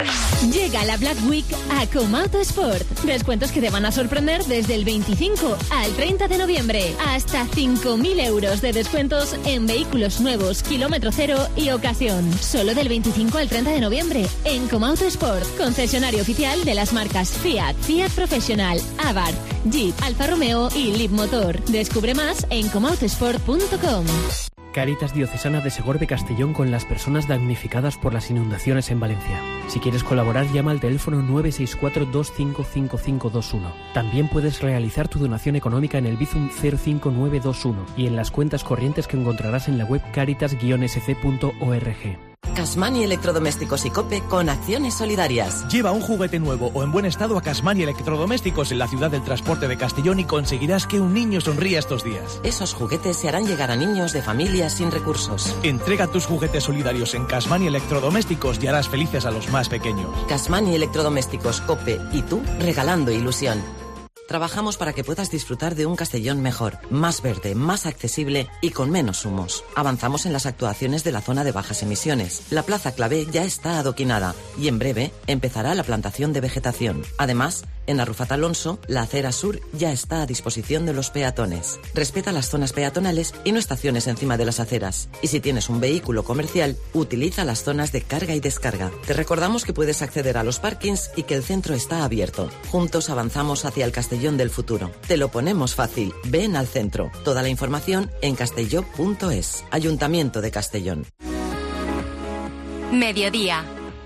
Llega la Black Week a Comauto Sport. Descuentos que te van a sorprender desde el 25 al 30 de noviembre. Hasta 5.000 euros de descuentos en vehículos nuevos, kilómetro cero y ocasión. Solo del 25 al 30 de noviembre en Comauto Sport. Concesionario oficial de las marcas Fiat, Fiat Professional, Abarth, Jeep, Alfa Romeo y Leapmotor. Descubre más en comautosport.com. Cáritas Diocesana de Segorbe Castellón con las personas damnificadas por las inundaciones en Valencia. Si quieres colaborar, llama al teléfono 964-255521. También puedes realizar tu donación económica en el Bizum 05921 y en las cuentas corrientes que encontrarás en la web caritas-sc.org. Casmani Electrodomésticos y Cope con acciones solidarias. Lleva un juguete nuevo o en buen estado a Casmani Electrodomésticos en la ciudad del transporte de Castellón y conseguirás que un niño sonría estos días. Esos juguetes se harán llegar a niños de familias sin recursos. Entrega tus juguetes solidarios en Casmani Electrodomésticos y harás felices a los más pequeños. Casmani Electrodomésticos, Cope y tú regalando ilusión. Trabajamos para que puedas disfrutar de un Castellón mejor, más verde, más accesible y con menos humos. Avanzamos en las actuaciones de la zona de bajas emisiones. La Plaza Clavé ya está adoquinada y en breve empezará la plantación de vegetación. Además, en Arrufat Alonso, la acera sur ya está a disposición de los peatones. Respeta las zonas peatonales y no estaciones encima de las aceras. Y si tienes un vehículo comercial, utiliza las zonas de carga y descarga. Te recordamos que puedes acceder a los parkings y que el centro está abierto. Juntos avanzamos hacia el Castellón del futuro. Te lo ponemos fácil. Ven al centro. Toda la información en castelló.es. Ayuntamiento de Castellón. Mediodía.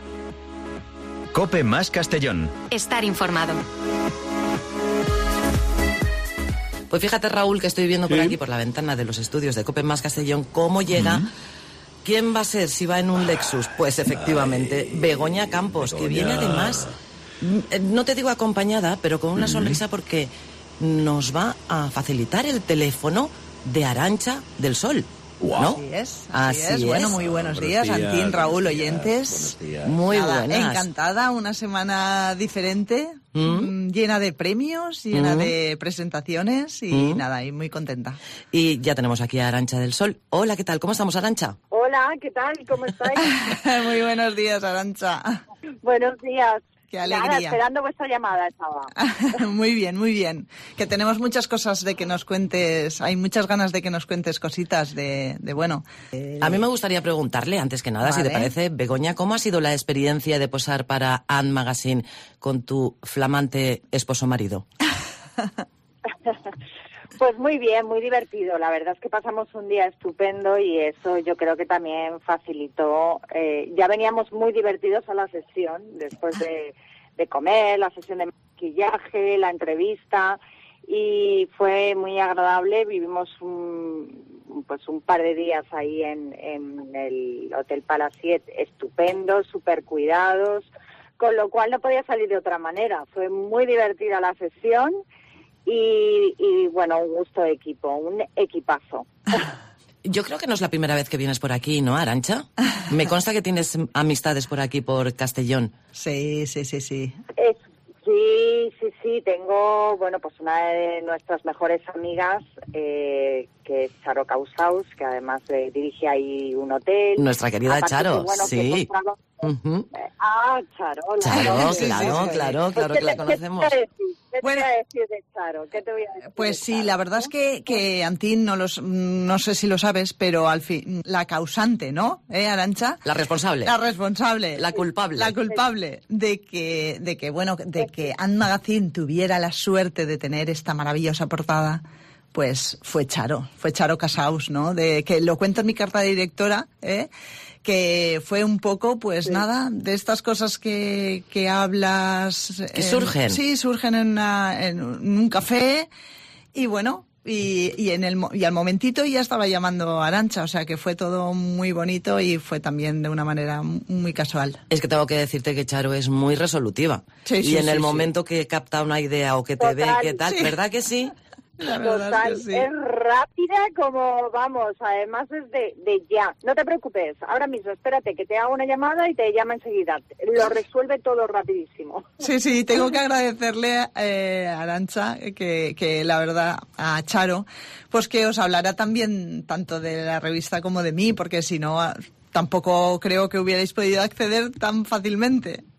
Cope más Castellón. Estar informado. Pues fíjate, Raúl, que estoy viendo por aquí, por la ventana de los estudios de Cope más Castellón, cómo llega. ¿Quién va a ser si va en un Lexus? Pues efectivamente, Begoña Campos, que viene además, no te digo acompañada, pero con una sonrisa porque nos va a facilitar el teléfono de Arantxa del Sol. Wow. ¿No? Así es. Bueno, muy buenos días, Antín, Raúl, oyentes. Muy nada, buenas. Encantada, una semana diferente, llena de premios, llena de presentaciones y nada, y muy contenta. Y ya tenemos aquí a Arantxa del Sol. Hola, ¿qué tal? ¿Cómo estamos, Arantxa? Hola, ¿qué tal? ¿Cómo estáis? Muy buenos días, Arantxa. Buenos días. Qué alegría. Nada, esperando vuestra llamada estaba. Muy bien, muy bien. Que tenemos muchas cosas de que nos cuentes, hay muchas ganas de que nos cuentes cositas de bueno. A mí me gustaría preguntarle, antes que nada, si te parece, Begoña, ¿cómo ha sido la experiencia de posar para Ann Magazine con tu flamante esposo marido? Pues muy bien, muy divertido. La verdad es que pasamos un día estupendo y eso yo creo que también facilitó. Ya veníamos muy divertidos a la sesión, después de comer, la sesión de maquillaje, la entrevista, y fue muy agradable. Vivimos un par de días ahí en el Hotel Palaciet, estupendo, súper cuidados, con lo cual no podía salir de otra manera. Fue muy divertida la sesión. Y bueno, un gusto de equipo, un equipazo. Yo creo que no es la primera vez que vienes por aquí, ¿no, Arantxa? Me consta que tienes amistades por aquí, por Castellón. Sí. Sí, tengo, bueno, pues una de nuestras mejores amigas, que es Charo Causaus, que además dirige ahí un hotel. Nuestra querida aparte Charo, que, bueno, sí. Charo, claro, que la conocemos. ¿Qué te voy a decir de Charo? ¿Qué te voy a decir? Pues sí, la verdad es que Antín, no sé si lo sabes, pero al fin, la causante, ¿no? Arantxa? La responsable. La culpable. La culpable de que Ann Magazine tuviera la suerte de tener esta maravillosa portada. Pues fue Charo Casaus, ¿no? De que lo cuento en mi carta de directora, que fue un poco, pues nada, de estas cosas que hablas... Que surgen. Sí, surgen en un café y bueno, y al momentito ya estaba llamando a Arantxa, o sea que fue todo muy bonito y fue también de una manera muy casual. Es que tengo que decirte que Charo es muy resolutiva. Y en el momento que capta una idea o que te ve, ¿qué tal? Sí. ¿Verdad que sí? Total, es rápida como, vamos, además es de ya. No te preocupes, ahora mismo, espérate que te haga una llamada y te llama enseguida. Lo resuelve todo rapidísimo. Sí, tengo que agradecerle a Arantxa, que la verdad, a Charo, pues que os hablará también tanto de la revista como de mí, porque si no, tampoco creo que hubierais podido acceder tan fácilmente.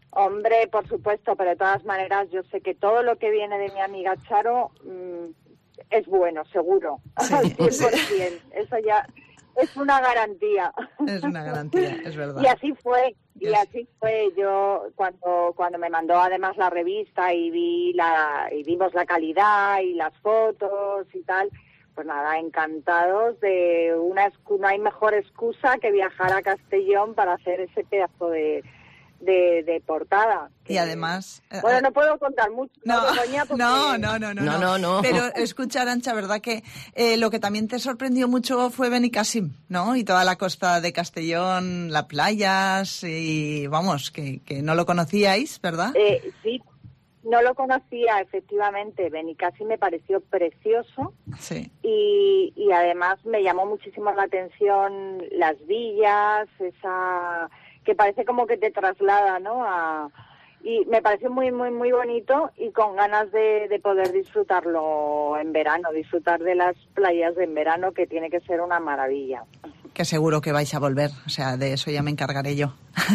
Hombre, por supuesto, pero de todas maneras yo sé que todo lo que viene de mi amiga Charo es bueno, seguro. Sí. 100%. Eso ya es una garantía. Es una garantía, es verdad. Y así fue. Y así fue. Yo cuando me mandó además la revista y vimos la calidad y las fotos y tal, pues nada, encantados de no hay mejor excusa que viajar a Castellón para hacer ese pedazo de portada. Y además... Bueno, no puedo contar mucho. No. No. Pero escucha, Arantxa, ¿verdad que lo que también te sorprendió mucho fue Benicàssim, ¿no? Y toda la costa de Castellón, las playas, y vamos, que no lo conocíais, ¿verdad? Sí, no lo conocía, efectivamente. Benicàssim me pareció precioso. Sí. Y además me llamó muchísimo la atención las villas, esa... que parece como que te traslada, ¿no? Y me pareció muy, muy, muy bonito y con ganas de poder disfrutarlo en verano, disfrutar de las playas en verano, que tiene que ser una maravilla. Que seguro que vais a volver, o sea, de eso ya me encargaré yo.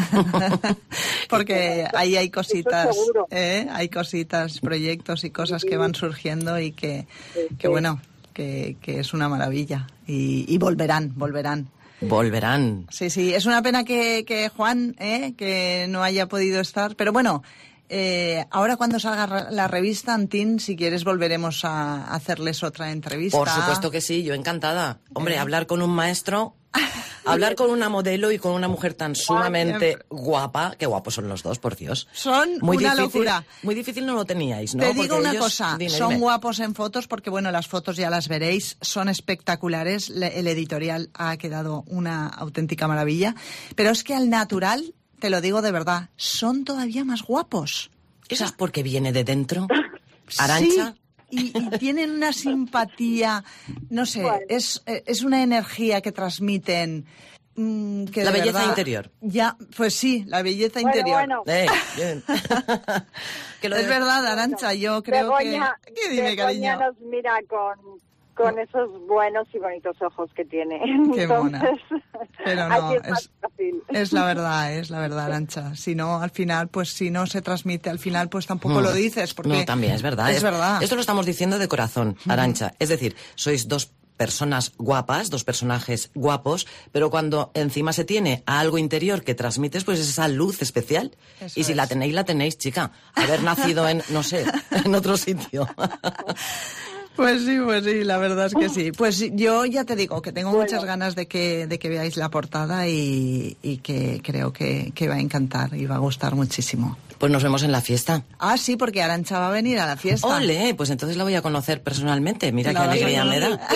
Porque ahí hay cositas, hay cositas, proyectos y cosas que van surgiendo y que bueno, que es una maravilla. Y volverán. Volverán. Sí, es una pena que Juan, que no haya podido estar, pero bueno, ahora cuando salga la revista, Antín, si quieres volveremos a hacerles otra entrevista. Por supuesto que sí, yo encantada. Hombre, hablar con un maestro, hablar con una modelo y con una mujer tan sumamente guapa, qué guapos son los dos, por Dios. Son muy una difícil, locura. Muy difícil no lo teníais, ¿no? Te digo Porque una ellos... cosa, son guapos en fotos porque, bueno, las fotos ya las veréis, son espectaculares, el editorial ha quedado una auténtica maravilla, pero es que al natural, te lo digo de verdad, son todavía más guapos. ¿Eso es porque viene de dentro, Arantxa? Sí. Y tienen una simpatía, no sé, es una energía que transmiten. Que la belleza verdad, interior. Ya, pues sí, la belleza interior. Bueno. Bien. Es verdad, Arantxa, yo creo Begoña, que... ¿Qué dime, cariño? nos mira con esos buenos y bonitos ojos que tiene. Qué mona. Pero no, es más fácil. Es la verdad, Arantxa. Si no, al final, pues si no se transmite, al final, pues tampoco lo dices. Porque no, también es verdad. Es verdad. Esto lo estamos diciendo de corazón, Arantxa. Es decir, sois dos personas guapas, dos personajes guapos, pero cuando encima se tiene a algo interior que transmites, pues es esa luz especial. Eso y si la tenéis, chica. Haber nacido en, no sé, en otro sitio. Pues sí, la verdad es que sí. Pues yo ya te digo que tengo muchas ganas de que veáis la portada y que creo que va a encantar y va a gustar muchísimo. Pues nos vemos en la fiesta. Ah, sí, porque Arantxa va a venir a la fiesta. ¡Ole! Pues entonces la voy a conocer personalmente. Mira qué alegría me da.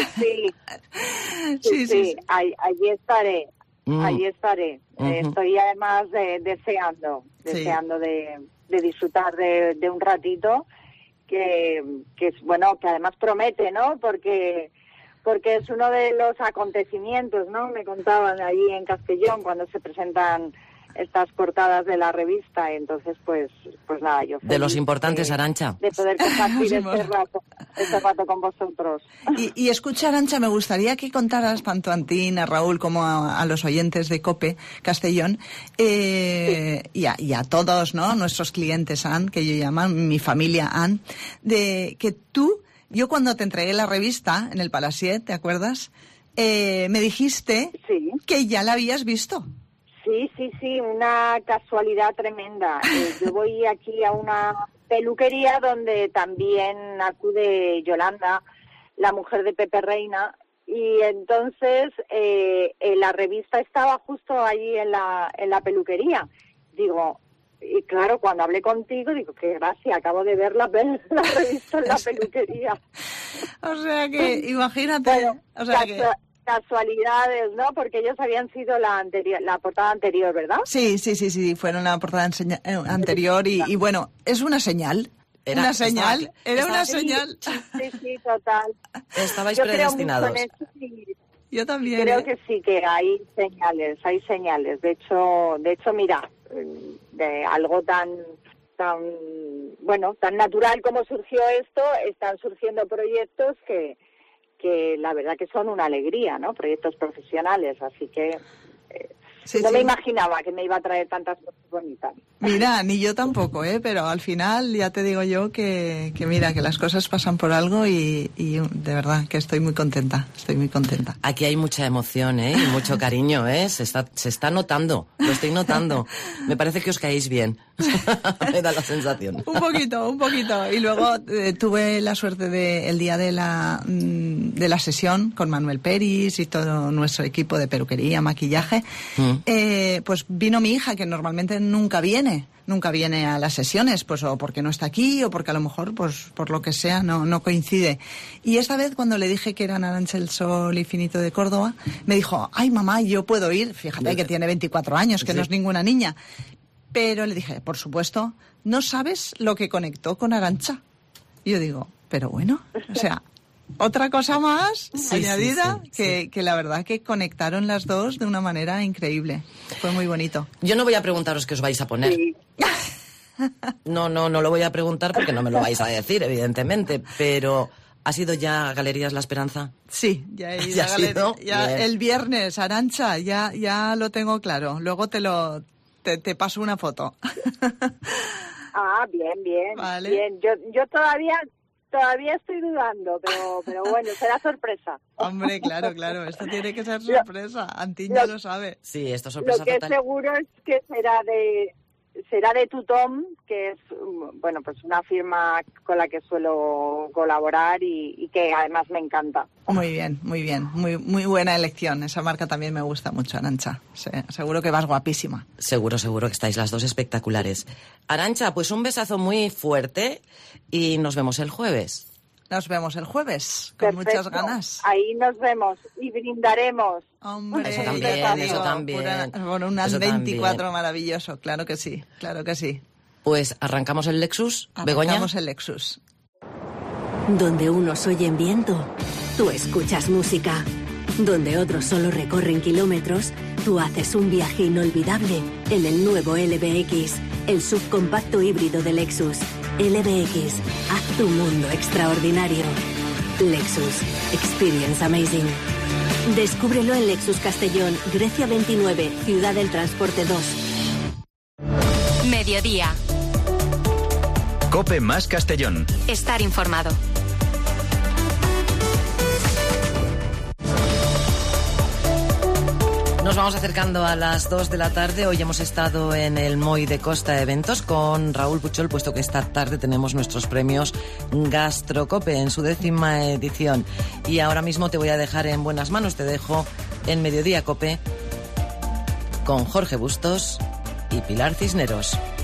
Sí. Allí estaré. Allí estaré. Estoy además deseando de disfrutar de un ratito que es bueno, que además promete, ¿no? Porque es uno de los acontecimientos, ¿no? Me contaban allí en Castellón cuando se presentan estas portadas de la revista, entonces pues nada, yo de los importantes, Arantxa, de poder compartir este rato con vosotros. Y escucha, Arantxa, me gustaría que contaras tanto a Antín, a Raúl como a los oyentes de COPE Castellón y a todos, ¿no? Nuestros clientes, Ann, que yo llaman mi familia Ann, de que yo cuando te entregué la revista en el Palasiet, ¿te acuerdas? Me dijiste que ya la habías visto. Sí, una casualidad tremenda. Yo voy aquí a una peluquería donde también acude Yolanda, la mujer de Pepe Reina, y entonces la revista estaba justo allí en la peluquería. Digo, y claro, cuando hablé contigo, digo, qué gracia, acabo de ver la revista en la peluquería. O sea que, imagínate. Bueno, o sea casualidades, ¿no? Porque ellos habían sido la portada anterior, ¿verdad? Sí, fueron la portada anterior y bueno, es una señal. Era una señal. Sí, total. Estabais predestinados. Yo también. Creo que sí, que hay señales. De hecho, mira, de algo tan natural como surgió esto, están surgiendo proyectos que la verdad que son una alegría, ¿no? Proyectos profesionales, así que no me imaginaba que me iba a traer tantas cosas bonitas. Mira, ni yo tampoco, pero al final ya te digo yo que mira, que las cosas pasan por algo y de verdad que estoy muy contenta. Aquí hay mucha emoción, y mucho cariño, se está notando, lo estoy notando. Me parece que os caéis bien. Me da la sensación. Un poquito. Y luego tuve la suerte el día de la sesión con Manuel Peris y todo nuestro equipo de peluquería, maquillaje. Pues vino mi hija, que normalmente nunca viene a las sesiones, pues o porque no está aquí o porque a lo mejor, pues por lo que sea, no coincide. Y esta vez cuando le dije que era Arantxa El Sol Infinito de Córdoba, me dijo, ay mamá, yo puedo ir. Fíjate que tiene 24 años, que no es ninguna niña. Pero le dije, por supuesto, no sabes lo que conectó con Arantxa. Y yo digo, pero bueno, o sea, otra cosa más añadida, que la verdad que conectaron las dos de una manera increíble. Fue muy bonito. Yo no voy a preguntaros qué os vais a poner. Sí. No lo voy a preguntar porque no me lo vais a decir, evidentemente, pero... ¿Ha sido ya Galerías La Esperanza? Sí, ya he ido a Galerías. Ya el viernes, Arantxa, ya lo tengo claro. Luego te paso una foto. Bien. Vale. Bien. Yo todavía estoy dudando, pero bueno, será sorpresa. Hombre, claro, esto tiene que ser sorpresa. Antín ya lo sabe. Sí, esto es sorpresa. Lo que total. seguro es que será de Tutom, que es pues una firma con la que suelo colaborar y que además me encanta. Muy bien, muy buena elección. Esa marca también me gusta mucho, Arantxa. Sí, seguro que vas guapísima. Seguro que estáis las dos espectaculares. Arantxa, pues un besazo muy fuerte y nos vemos el jueves. Nos vemos el jueves, con muchas ganas. Ahí nos vemos y brindaremos. Hombre, eso también. Por un 24 maravilloso, claro que sí. Pues arrancamos el Lexus, Begoña. Arrancamos el Lexus. Donde unos oyen viento, tú escuchas música. Donde otros solo recorren kilómetros, tú haces un viaje inolvidable en el nuevo LBX, el subcompacto híbrido de Lexus. LBX, haz tu mundo extraordinario. Lexus, experience amazing. Descúbrelo en Lexus Castellón, Grecia 29, Ciudad del Transporte 2. Mediodía. COPE más Castellón. Estar informado. Nos vamos acercando a las 2 de la tarde. Hoy hemos estado en el Moy de Costa Eventos con Raúl Puchol, puesto que esta tarde tenemos nuestros premios Gastrocope en su 10ª edición. Y ahora mismo te voy a dejar en buenas manos. Te dejo en Mediodía Cope con Jorge Bustos y Pilar Cisneros.